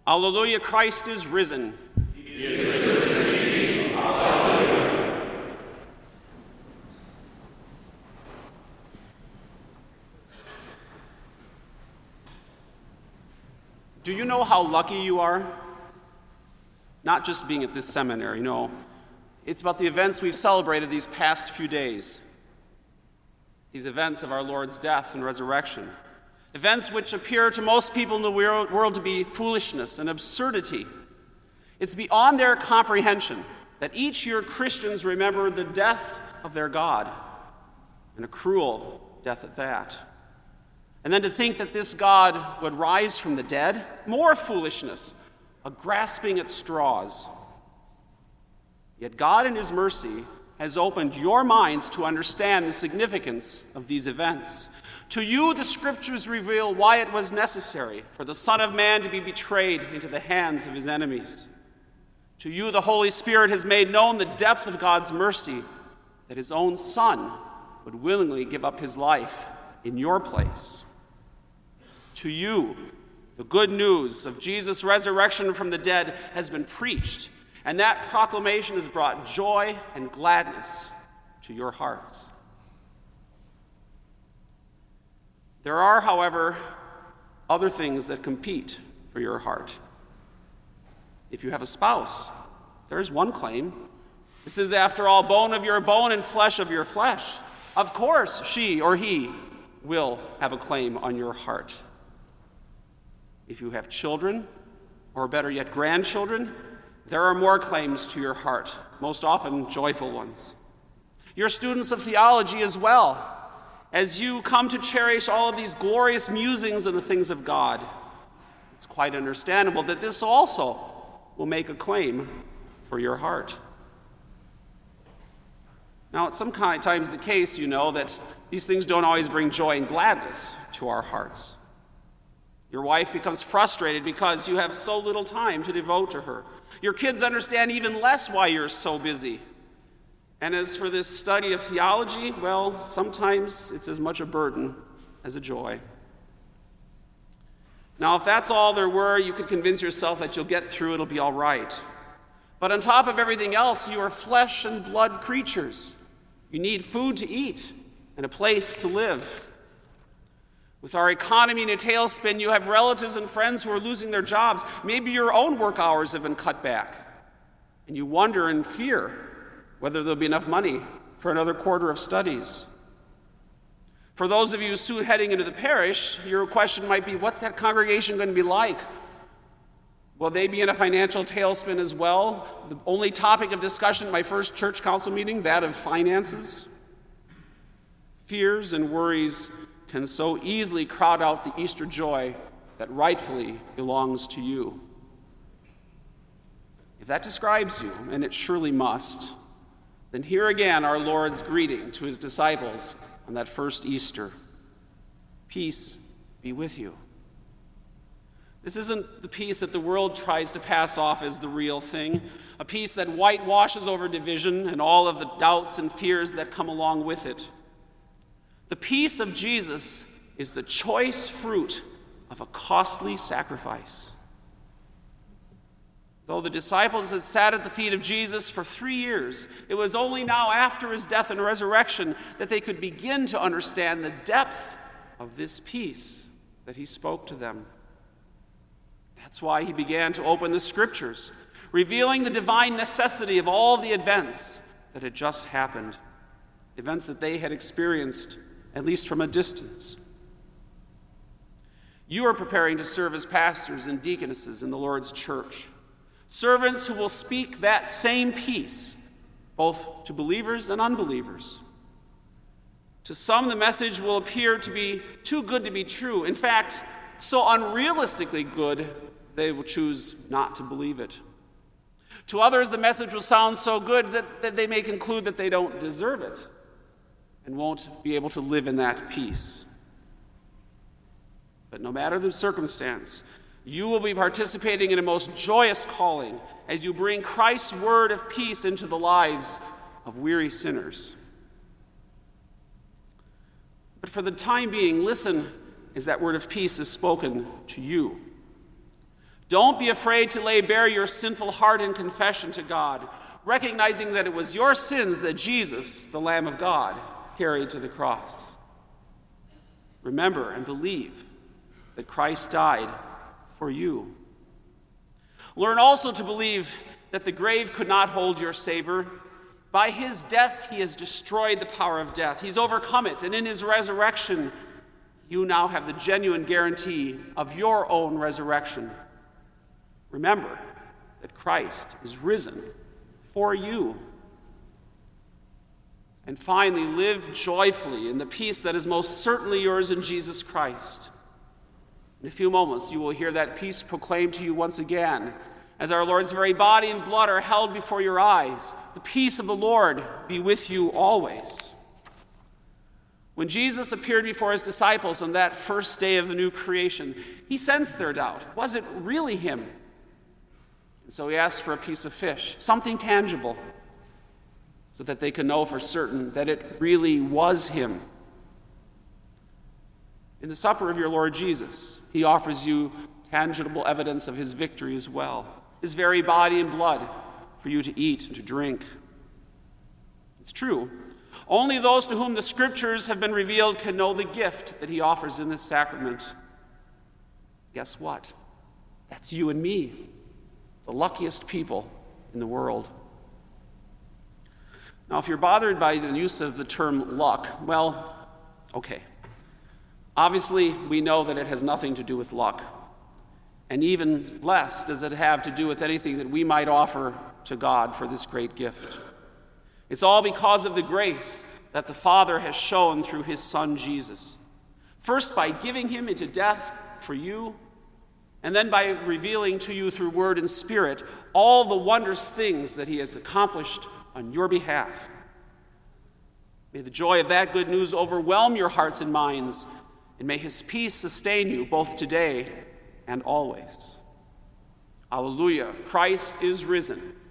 Alleluia, Christ is risen. He is risen indeed. Alleluia. Do you know how lucky you are? Not just being at this seminary, no. It's about the events we've celebrated these past few days. These events of our Lord's death and resurrection. Events which appear to most people in the world to be foolishness and absurdity. It's beyond their comprehension that each year Christians remember the death of their God, and a cruel death at that. And then to think that this God would rise from the dead, more foolishness, a grasping at straws. Yet God in his mercy has opened your minds to understand the significance of these events. To you, the scriptures reveal why it was necessary for the Son of Man to be betrayed into the hands of his enemies. To you, the Holy Spirit has made known the depth of God's mercy, that his own Son would willingly give up his life in your place. To you, the good news of Jesus' resurrection from the dead has been preached, and that proclamation has brought joy and gladness to your hearts. There are, however, other things that compete for your heart. If you have a spouse, there is one claim. This is, after all, bone of your bone and flesh of your flesh. Of course, she or he will have a claim on your heart. If you have children, or better yet, grandchildren, there are more claims to your heart, most often joyful ones. You're students of theology as well, as you come to cherish all of these glorious musings on the things of God. It's quite understandable that this also will make a claim for your heart. Now, it's sometimes the case, that these things don't always bring joy and gladness to our hearts. Your wife becomes frustrated because you have so little time to devote to her. Your kids understand even less why you're so busy. And as for this study of theology, well, sometimes it's as much a burden as a joy. Now, if that's all there were, you could convince yourself that you'll get through, it'll be all right. But on top of everything else, you are flesh and blood creatures. You need food to eat and a place to live. With our economy in a tailspin, you have relatives and friends who are losing their jobs. Maybe your own work hours have been cut back. And you wonder and fear whether there'll be enough money for another quarter of studies. For those of you soon heading into the parish, your question might be, what's that congregation going to be like? Will they be in a financial tailspin as well? The only topic of discussion at my first church council meeting, that of finances. Fears and worries can so easily crowd out the Easter joy that rightfully belongs to you. If that describes you, and it surely must, then hear again our Lord's greeting to his disciples on that first Easter. Peace be with you. This isn't the peace that the world tries to pass off as the real thing, a peace that whitewashes over division and all of the doubts and fears that come along with it. The peace of Jesus is the choice fruit of a costly sacrifice. Though the disciples had sat at the feet of Jesus for 3 years, it was only now after his death and resurrection that they could begin to understand the depth of this peace that he spoke to them. That's why he began to open the scriptures, revealing the divine necessity of all the events that had just happened, events that they had experienced, at least from a distance. You are preparing to serve as pastors and deaconesses in the Lord's church. Servants who will speak that same peace, both to believers and unbelievers. To some, the message will appear to be too good to be true. In fact, so unrealistically good, they will choose not to believe it. To others, the message will sound so good that they may conclude that they don't deserve it and won't be able to live in that peace. But no matter the circumstance, you will be participating in a most joyous calling as you bring Christ's word of peace into the lives of weary sinners. But for the time being, listen as that word of peace is spoken to you. Don't be afraid to lay bare your sinful heart in confession to God, recognizing that it was your sins that Jesus, the Lamb of God, carried to the cross. Remember and believe that Christ died for you. Learn also to believe that the grave could not hold your Savior. By his death, he has destroyed the power of death. He's overcome it, and in his resurrection, you now have the genuine guarantee of your own resurrection. Remember that Christ is risen for you. And finally, live joyfully in the peace that is most certainly yours in Jesus Christ. In a few moments, you will hear that peace proclaimed to you once again, as our Lord's very body and blood are held before your eyes. The peace of the Lord be with you always. When Jesus appeared before his disciples on that first day of the new creation, he sensed their doubt. Was it really him? And so he asked for a piece of fish, something tangible, so that they could know for certain that it really was him. In the supper of your Lord Jesus, he offers you tangible evidence of his victory as well, his very body and blood for you to eat and to drink. It's true. Only those to whom the scriptures have been revealed can know the gift that he offers in this sacrament. Guess what? That's you and me, the luckiest people in the world. Now, if you're bothered by the use of the term luck, well, okay. Obviously, we know that it has nothing to do with luck. And even less does it have to do with anything that we might offer to God for this great gift. It's all because of the grace that the Father has shown through his Son, Jesus. First, by giving him into death for you, and then by revealing to you through word and spirit all the wondrous things that he has accomplished on your behalf. May the joy of that good news overwhelm your hearts and minds, and may his peace sustain you both today and always. Alleluia, Christ is risen.